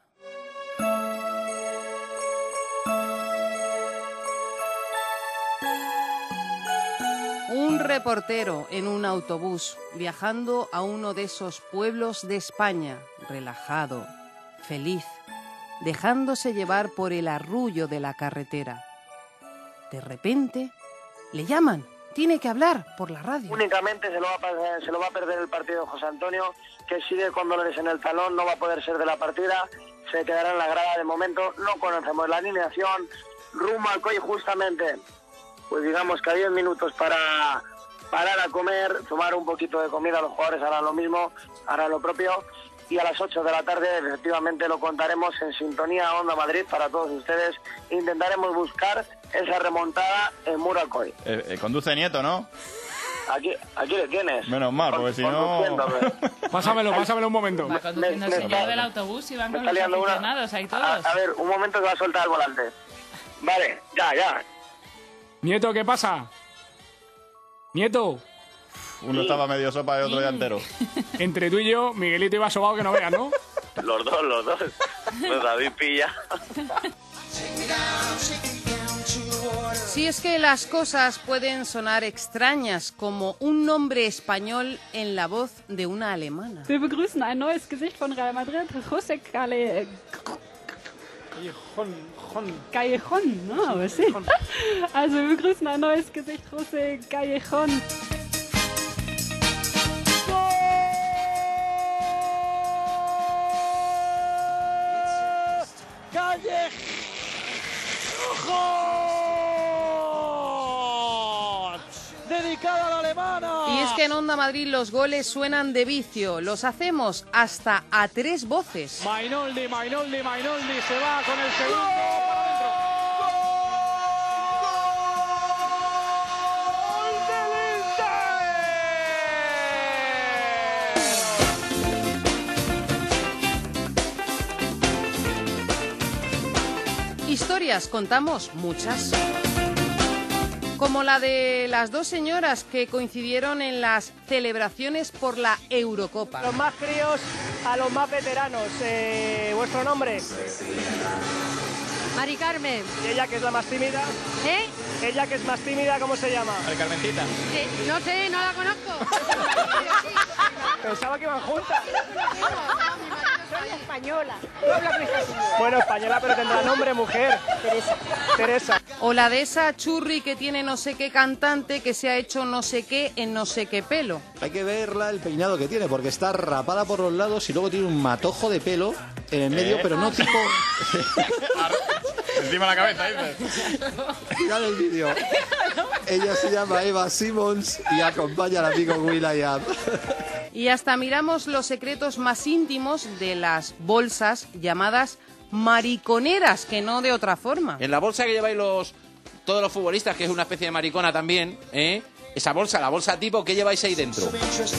Un reportero en un autobús viajando a uno de esos pueblos de España, relajado, feliz, dejándose llevar por el arrullo de la carretera. De repente, le llaman, tiene que hablar por la radio. Únicamente se lo va a perder el partido José Antonio, que sigue con dolores en el talón, no va a poder ser de la partida, se quedará en la grada de momento, no conocemos la alineación, rumbo al COI justamente. Pues digamos que a 10 minutos para parar a comer, tomar un poquito de comida, los jugadores harán lo mismo, harán lo propio, y a las 8 de la tarde efectivamente lo contaremos en Sintonía Onda Madrid para todos ustedes. Intentaremos buscar esa remontada en muro al COI. Conduce Nieto, ¿no? Aquí le tienes. Menos mal, porque si no... Pásamelo un momento. Va conduciendo el señor del autobús y van con los aficionados ahí todos. A ver, un momento que va a soltar el volante. Vale, ya. Nieto, ¿qué pasa? Nieto. Uno estaba medio sopa y otro ya entero. Entre tú y yo, Miguelito iba sobado que no veas, ¿no? Los dos. Pues David pilla. Si es que las cosas pueden sonar extrañas, como un nombre español en la voz de una alemana. Wir begrüßen ein neues Gesicht von Real Madrid, José Callejón, ¿no? Aber sí. Also wir begrüßen ein neues Gesicht, José Callejón. Dedicado a la alemana. Y es que en Onda Madrid los goles suenan de vicio. Los hacemos hasta a 3 voces. Mainoldi se va con el segundo para adentro. Historias contamos muchas. Como la de las dos señoras que coincidieron en las celebraciones por la Eurocopa. Los más críos a los más veteranos. ¿Vuestro nombre? Mari Carmen. ¿Y ella que es la más tímida? Ella que es más tímida, ¿cómo se llama? Mari Carmencita. No sé, no la conozco. Pensaba que iban juntas. Soy española. Bueno, española, pero tendrá nombre, mujer. Teresa. O la de esa churri que tiene no sé qué cantante que se ha hecho no sé qué en no sé qué pelo. Hay que verla el peinado que tiene, porque está rapada por los lados y luego tiene un matojo de pelo en el medio, pero no tipo... Encima de la cabeza, dices. Mirad el vídeo. Ella se llama Eva Simmons y acompaña al amigo Will.i.am. Y hasta miramos los secretos más íntimos de las bolsas llamadas mariconeras, que no de otra forma. En la bolsa que lleváis todos los futbolistas, que es una especie de maricona también, esa bolsa, la bolsa tipo, ¿qué lleváis ahí dentro?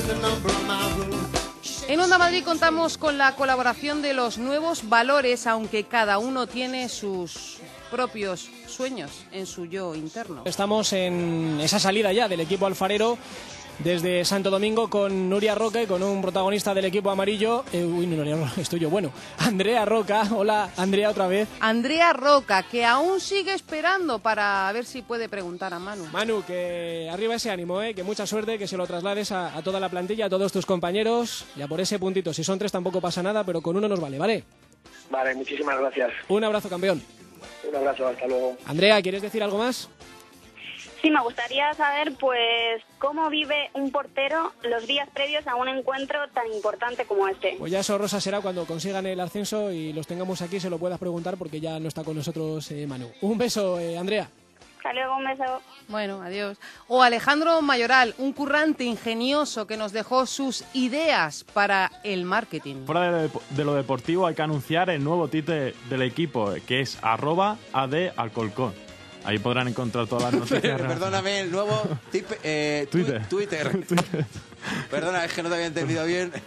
En Onda Madrid contamos con la colaboración de los nuevos valores, aunque cada uno tiene sus propios sueños en su yo interno. Estamos en esa salida ya del equipo alfarero desde Santo Domingo con Nuria Roca y con un protagonista del equipo amarillo. Estoy yo, bueno, Andrea Roca. Hola, Andrea, otra vez. Andrea Roca, que aún sigue esperando para ver si puede preguntar a Manu. Manu, que arriba ese ánimo, que mucha suerte, que se lo traslades a toda la plantilla, a todos tus compañeros, y a por ese puntito. Si son 3 tampoco pasa nada, pero con 1 nos vale, ¿vale? Vale, muchísimas gracias. Un abrazo, campeón. Un abrazo, hasta luego. Andrea, ¿quieres decir algo más? Sí, me gustaría saber, pues, cómo vive un portero los días previos a un encuentro tan importante como este. Pues ya eso, Rosa, será cuando consigan el ascenso y los tengamos aquí, se lo puedas preguntar porque ya no está con nosotros Manu. Un beso, Andrea. Hasta luego, un beso. Bueno, adiós. O Alejandro Mayoral, un currante ingenioso que nos dejó sus ideas para el marketing. Fuera de lo deportivo hay que anunciar el nuevo Twitter del equipo, que es @Alcolcón. Ahí podrán encontrar todas las noticias. Perdóname, el nuevo Twitter. Perdona, es que no te había entendido bien.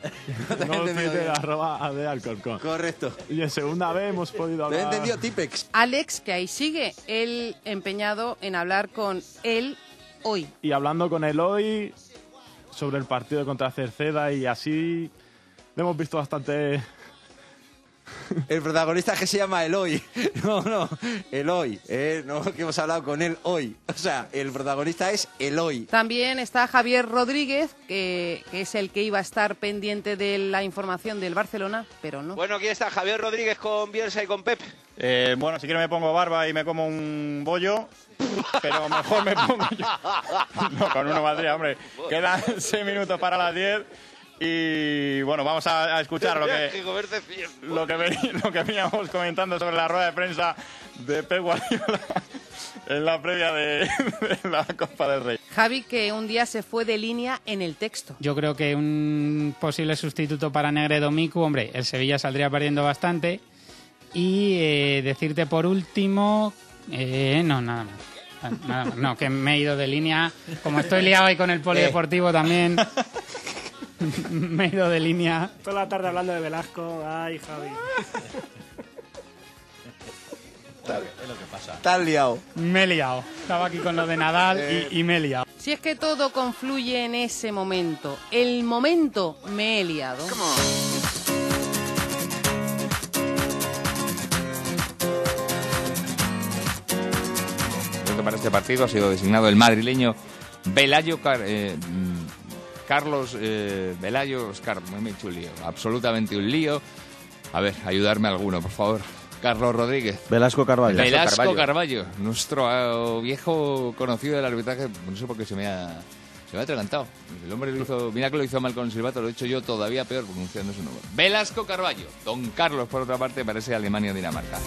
Nuevo Twitter, @ADAlcorcón. Correcto. Y en segunda vez hemos podido Lo he hablar... entendido, Tipex. Alex, que ahí sigue, él empeñado en hablar con él hoy. Y hablando con él hoy sobre el partido contra Cerceda y así le hemos visto bastante... El protagonista es que se llama Eloy. No, Eloy. No, que hemos hablado con él hoy. O sea, el protagonista es Eloy. También está Javier Rodríguez, que es el que iba a estar pendiente de la información del Barcelona, pero no. Bueno, aquí está Javier Rodríguez con Bielsa y con Pep. Bueno, si quiero me pongo barba y me como un bollo, pero mejor me pongo yo. No, con uno valdría, hombre. Quedan 6 minutos para las 10. Y bueno, vamos a escuchar lo que veníamos comentando sobre la rueda de prensa de Pep Guardiola en la previa de la Copa del Rey. Javi, que un día se fue de línea en el texto. Yo creo que un posible sustituto para Negredo Miku, hombre, el Sevilla saldría perdiendo bastante. Y decirte por último, nada más. No, que me he ido de línea. Como estoy liado ahí con el polideportivo también... Me he ido de línea. Toda la tarde hablando de Velasco. Ay, Javi. Es lo que pasa. Estás liado. Me he liado. Estaba aquí con lo de Nadal y me he liado. Si es que todo confluye en ese momento. El momento me he liado. Para este partido ha sido designado el madrileño Carlos Velayo. Oscar, me he hecho un lío, absolutamente un lío. A ver, ayudarme alguno, por favor. Carlos Rodríguez. Velasco Carballo, nuestro viejo conocido del arbitraje. No sé por qué se me ha atragantado. El hombre lo hizo, mira que lo hizo mal con el silbato, lo he hecho yo todavía peor pronunciando su nombre. Velasco Carballo. Don Carlos, por otra parte, parece Alemania-Dinamarca.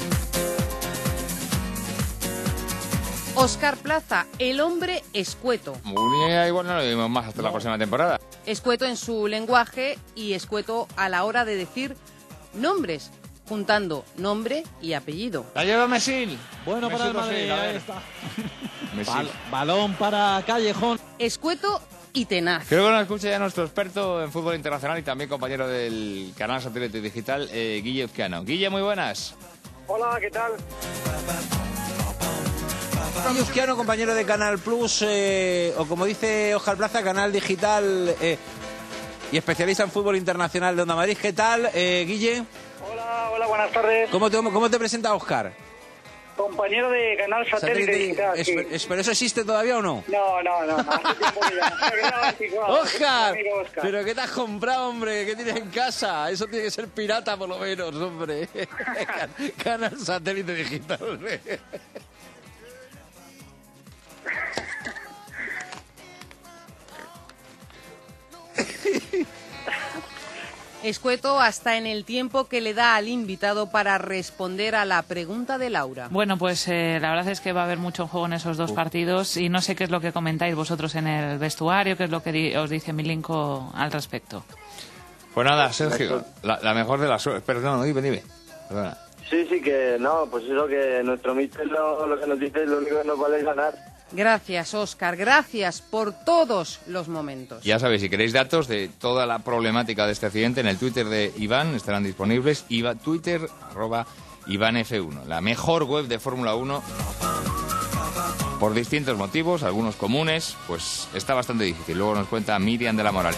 Óscar Plaza, el hombre escueto. Muy bien, igual no lo vemos más hasta la próxima temporada. Escueto en su lenguaje y escueto a la hora de decir nombres, juntando nombre y apellido. La lleva Mesil. Bueno para el Madrid, ahí está. Balón para Callejón. Escueto y tenaz. Creo que nos escucha ya nuestro experto en fútbol internacional y también compañero del canal Satélite Digital, Guille Uzquiano. Guille, muy buenas. Hola, ¿qué tal? Uzquiano, compañero de Canal Plus, o como dice Óscar Plaza, Canal Digital y especialista en fútbol internacional de Onda Madrid. ¿Qué tal, Guille? Hola, buenas tardes. ¿Cómo te presenta Óscar? Compañero de Canal Satélite Digital. Sí. ¿Pero eso existe todavía o no? No. Hace tiempo que ya. ¡Óscar! ¿Pero qué te has comprado, hombre? ¿Qué tienes en casa? Eso tiene que ser pirata, por lo menos, hombre. Canal Satélite Digital. Escueto hasta en el tiempo que le da al invitado para responder a la pregunta de Laura. Bueno, pues la verdad es que va a haber mucho juego en esos dos partidos y no sé qué es lo que comentáis vosotros en el vestuario, qué es lo que os dice Milinko al respecto. Pues nada, Sergio, la mejor de las suertes. Perdón, dime. Perdona. Sí, que no, pues eso que nuestro míster lo que nos dice es lo único que nos vale ganar. Gracias, Óscar, gracias por todos los momentos. Ya sabéis, si queréis datos de toda la problemática de este accidente, en el Twitter de Iván estarán disponibles. Twitter, @IvánF1, la mejor web de Fórmula 1. Por distintos motivos, algunos comunes, pues está bastante difícil. Luego nos cuenta Miriam de la Moral.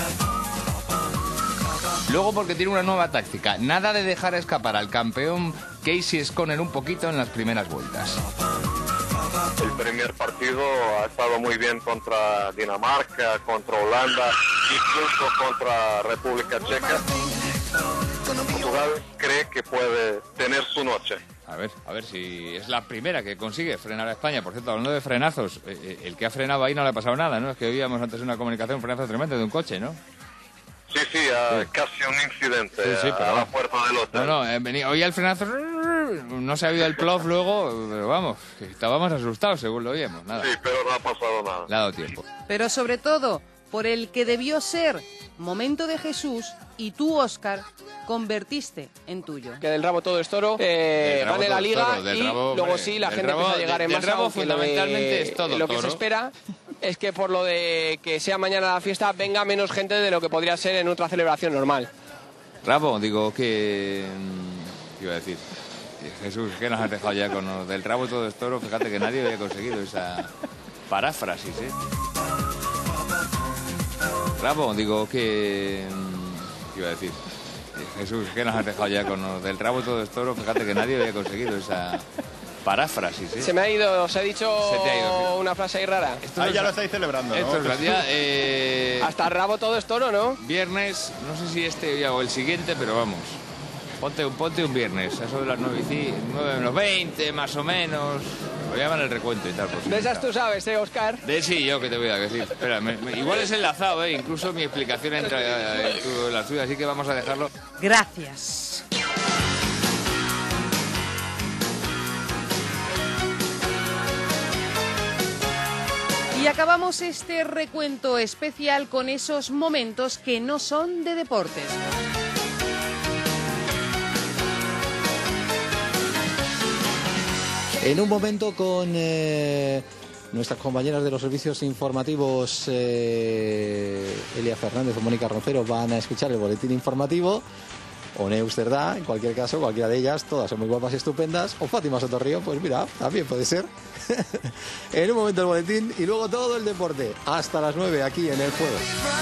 Luego porque tiene una nueva táctica, nada de dejar escapar al campeón Casey Stoner un poquito en las primeras vueltas. El primer partido ha estado muy bien contra Dinamarca, contra Holanda, incluso contra República Checa. Portugal cree que puede tener su noche. A ver si es la primera que consigue frenar a España. Por cierto, hablando de frenazos, el que ha frenado ahí no le ha pasado nada, ¿no? Es que oíamos antes una comunicación, un frenazo tremendo de un coche, ¿no? Sí, casi un incidente pero a la puerta del hotel. No, oía el frenazo, no se ha oído el plof luego, pero vamos, que estábamos asustados según lo oíamos, nada. Sí, pero no ha pasado nada. Le ha dado tiempo. Pero sobre todo, por el que debió ser momento de Jesús, y tú, Óscar, convertiste en tuyo. Que del rabo todo es toro, gane la liga y luego sí, la gente empieza a llegar en masa, fundamentalmente es todo lo toro. que se espera. es que por lo de que sea mañana la fiesta venga menos gente de lo que podría ser en otra celebración normal. Rabo, digo que... ¿Qué iba a decir? Jesús, ¿qué nos has dejado ya con lo del rabo todo es toro? Fíjate que nadie había conseguido esa paráfrasis, ¿eh? Rabo, digo que... ¿Qué iba a decir? Jesús, ¿qué nos has dejado ya con lo del rabo todo es toro? Fíjate que nadie había conseguido esa paráfrasis, ¿eh? Se me ha ido, os he dicho una frase ahí rara. Ahí ya lo estáis celebrando, ¿no? Esto es la día, hasta rabo todo es toro, ¿no? Viernes, no sé si este día o el siguiente, pero vamos. Ponte un viernes, eso de las 9:20 más o menos. Lo llaman el recuento y tal. Pues, de esas tú sabes, Óscar. Sí, yo que te voy a decir. Espera, igual es enlazado, incluso mi explicación entra en la suya, así que vamos a dejarlo. Gracias. Y acabamos este recuento especial con esos momentos que no son de deportes. En un momento con nuestras compañeras de los servicios informativos, Elia Fernández o Mónica Roncero, van a escuchar el boletín informativo. O Neus Cerdá, en cualquier caso, cualquiera de ellas, todas son muy guapas y estupendas. O Fátima Sotorrío, pues mira, también puede ser. En un momento el boletín y luego todo el deporte. Hasta las 9 aquí en El Juego.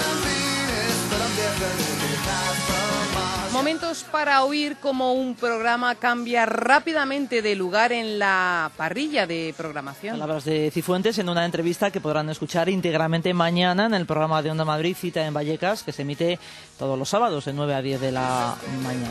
Momentos para oír cómo un programa cambia rápidamente de lugar en la parrilla de programación. Palabras de Cifuentes en una entrevista que podrán escuchar íntegramente mañana en el programa de Onda Madrid, Cita en Vallecas, que se emite todos los sábados de 9 a 10 de la mañana.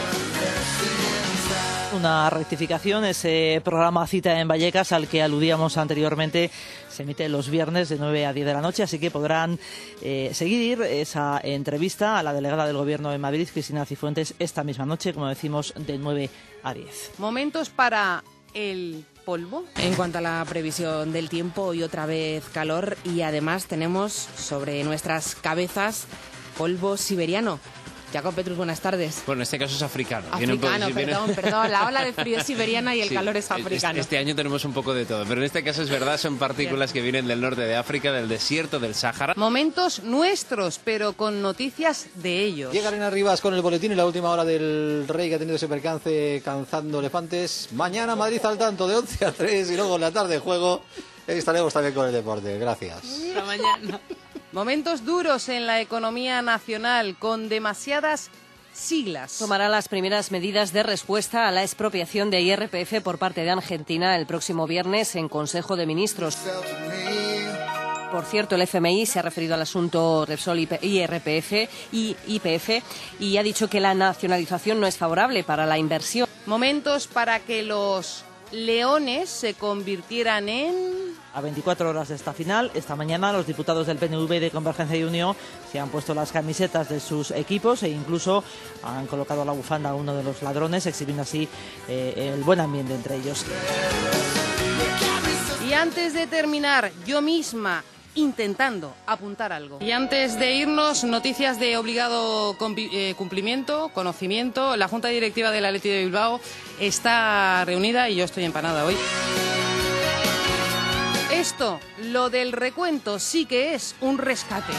Una rectificación, ese programa Cita en Vallecas al que aludíamos anteriormente se emite los viernes de 9 a 10 de la noche, así que podrán seguir esa entrevista a la delegada del Gobierno de Madrid, Cristina Cifuentes, esta misma noche, como decimos, de 9 a 10. Momentos para el polvo. En cuanto a la previsión del tiempo, hoy otra vez calor y además tenemos sobre nuestras cabezas polvo siberiano. Jacob Petrus, buenas tardes. Bueno, en este caso es africano. Perdón, la ola de frío es siberiana y el calor es africano. Este año tenemos un poco de todo, pero en este caso es verdad, son partículas que vienen del norte de África, del desierto del Sáhara. Momentos nuestros, pero con noticias de ellos. Llega Elena Rivas con el boletín y la última hora del Rey, que ha tenido ese percance cazando elefantes. Mañana Madrid al tanto de 11 a 3 y luego en la tarde juego. Estaremos también con el deporte. Gracias. Hasta mañana. Momentos duros en la economía nacional con demasiadas siglas. Tomará las primeras medidas de respuesta a la expropiación de IRPF por parte de Argentina el próximo viernes en Consejo de Ministros. Por cierto, el FMI se ha referido al asunto Repsol IRPF y YPF y ha dicho que la nacionalización no es favorable para la inversión. Momentos para que los leones se convirtieran en... A 24 horas de esta final, esta mañana los diputados del PNV y de Convergencia y Unión se han puesto las camisetas de sus equipos e incluso han colocado la bufanda a uno de los ladrones, exhibiendo así el buen ambiente entre ellos. Y antes de terminar, yo misma intentando apuntar algo. Y antes de irnos, noticias de obligado cumplimiento, conocimiento. La Junta Directiva del Athletic de Bilbao está reunida y yo estoy empanada hoy. Esto, lo del recuento, sí que es un rescate.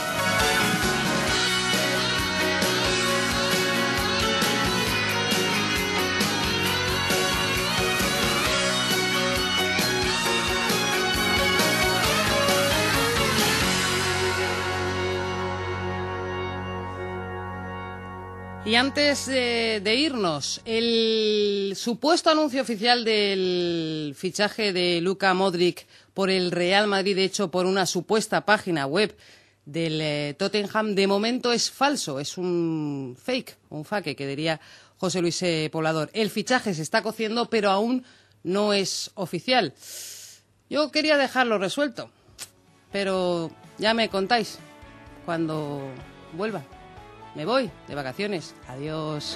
Y antes de irnos, el supuesto anuncio oficial del fichaje de Luka Modric por el Real Madrid, hecho por una supuesta página web del Tottenham, de momento es falso, es un fake, un fake, que diría José Luis Poblador. El fichaje se está cociendo, pero aún no es oficial. Yo quería dejarlo resuelto, pero ya me contáis cuando vuelva. Me voy de vacaciones. Adiós.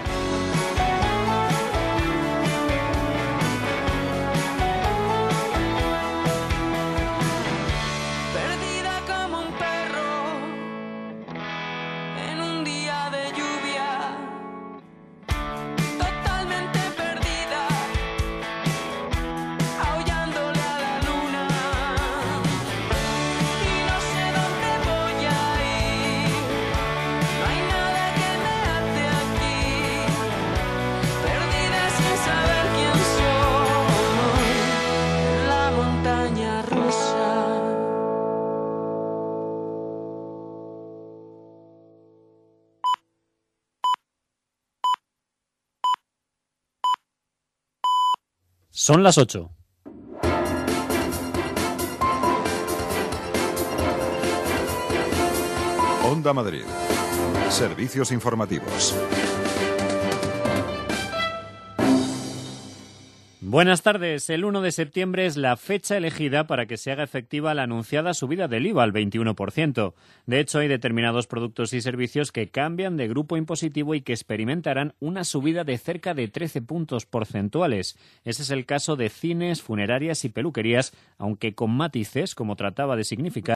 Perdida como un perro en un día de lluvia. Totalmente perdida, aullándole a la luna. Son las 8. Onda Madrid. Servicios informativos. Buenas tardes. El 1 de septiembre es la fecha elegida para que se haga efectiva la anunciada subida del IVA al 21%. De hecho, hay determinados productos y servicios que cambian de grupo impositivo y que experimentarán una subida de cerca de 13 puntos porcentuales. Ese es el caso de cines, funerarias y peluquerías, aunque con matices, como trataba de significar